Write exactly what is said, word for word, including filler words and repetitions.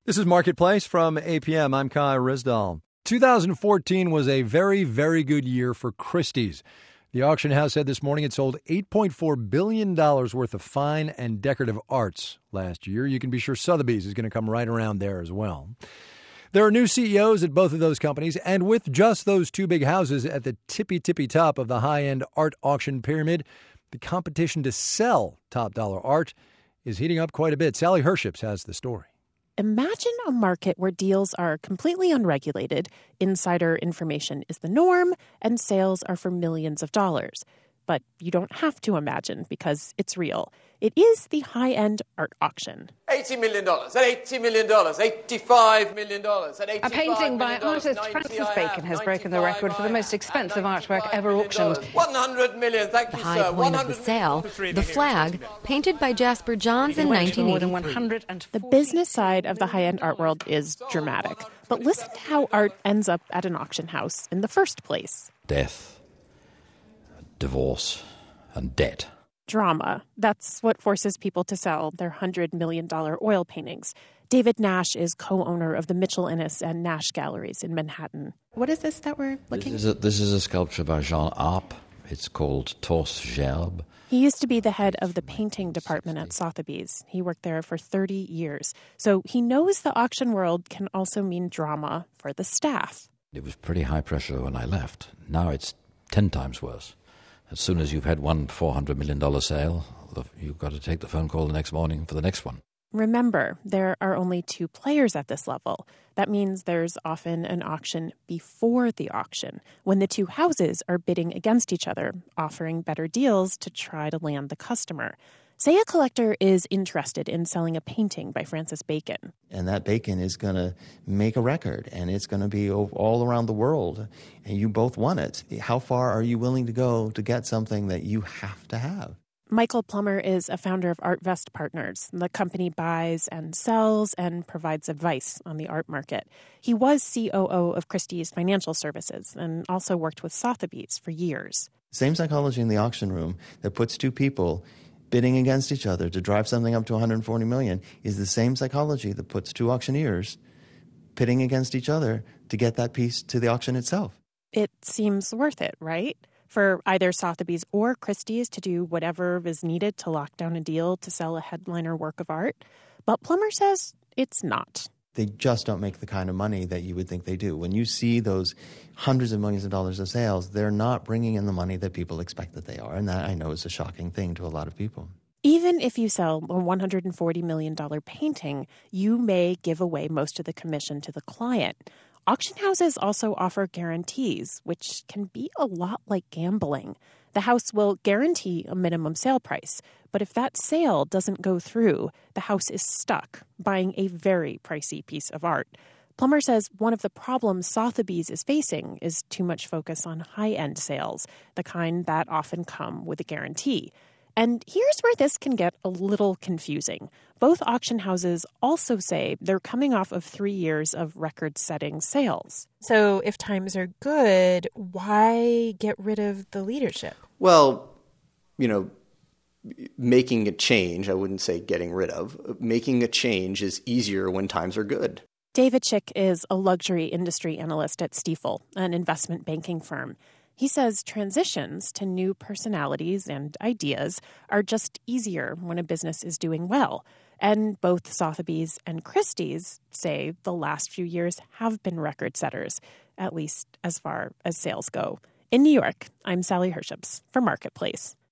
This is Marketplace from A P M. I'm Kai Risdall. two thousand fourteen was a very, very good year for Christie's. The auction house said this morning it sold eight point four billion dollars worth of fine and decorative arts last year. You can be sure Sotheby's is going to come right around there as well. There are new C E Os at both of those companies, and with just those two big houses at the tippy-tippy top of the high-end art auction pyramid, the competition to sell top-dollar art is heating up quite a bit. Sally Herships has the story. Imagine a market where deals are completely unregulated, insider information is the norm, and sales are for millions of dollars. But you don't have to imagine because it's real. It is the high-end art auction. eighty million dollars, at eighty million dollars, eighty-five million dollars, at eighty-five A painting by million dollars, artist Francis Bacon has broken the record for the most expensive artwork ever auctioned. one hundred million, thank the you, high sir. point of the sale, the flag, painted by Jasper Johns in nineteen eighty-three. The business side of the high-end art world is dramatic. But listen to how art ends up at an auction house in the first place. Death, divorce, and debt. Drama. That's what forces people to sell their one hundred million dollars oil paintings. David Nash is co-owner of the Mitchell Innes and Nash Galleries in Manhattan. What is this that we're looking at? This is a, this is a sculpture by Jean Arp. It's called Torse Gerbe. He used to be the head of the painting department at Sotheby's. He worked there for thirty years. So he knows the auction world can also mean drama for the staff. It was pretty high pressure when I left. Now it's ten times worse. As soon as you've had one four hundred million dollars sale, you've got to take the phone call the next morning for the next one. Remember, there are only two players at this level. That means there's often an auction before the auction, when the two houses are bidding against each other, offering better deals to try to land the customer. Say a collector is interested in selling a painting by Francis Bacon. And that Bacon is going to make a record, and it's going to be all around the world, and you both want it. How far are you willing to go to get something that you have to have? Michael Plummer is a founder of ArtVest Partners. The company buys and sells and provides advice on the art market. He was C O O of Christie's Financial Services and also worked with Sotheby's for years. Same psychology in the auction room that puts two people bidding against each other to drive something up to one hundred forty million dollars is the same psychology that puts two auctioneers pitting against each other to get that piece to the auction itself. It seems worth it, right? For either Sotheby's or Christie's to do whatever is needed to lock down a deal to sell a headliner work of art. But Plummer says it's not. They just don't make the kind of money that you would think they do. When you see those hundreds of millions of dollars of sales, they're not bringing in the money that people expect that they are. And that, I know, is a shocking thing to a lot of people. Even if you sell a one hundred forty million dollars painting, you may give away most of the commission to the client. Auction houses also offer guarantees, which can be a lot like gambling. The house will guarantee a minimum sale price, but if that sale doesn't go through, the house is stuck buying a very pricey piece of art. Plummer says one of the problems Sotheby's is facing is too much focus on high-end sales, the kind that often come with a guarantee. And here's where this can get a little confusing. Both auction houses also say they're coming off of three years of record-setting sales. So if times are good, why get rid of the leadership? Well, you know, making a change, I wouldn't say getting rid of, making a change is easier when times are good. David Schick is a luxury industry analyst at Stifel, an investment banking firm. He says transitions to new personalities and ideas are just easier when a business is doing well. And both Sotheby's and Christie's say the last few years have been record setters, at least as far as sales go. In New York, I'm Sally Herships for Marketplace.